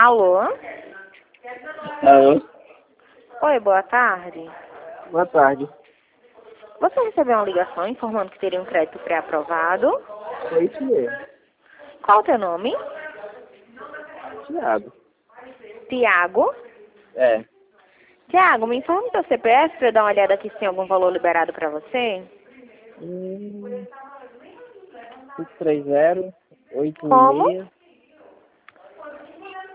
Alô? Alô? Oi, boa tarde. Boa tarde. Você recebeu uma ligação informando que teria um crédito pré-aprovado. É isso mesmo. Qual o teu nome? Thiago. Tiago. É. Tiago, me informa o teu CPF para eu dar uma olhada aqui se tem algum valor liberado para você. 630 Como? 86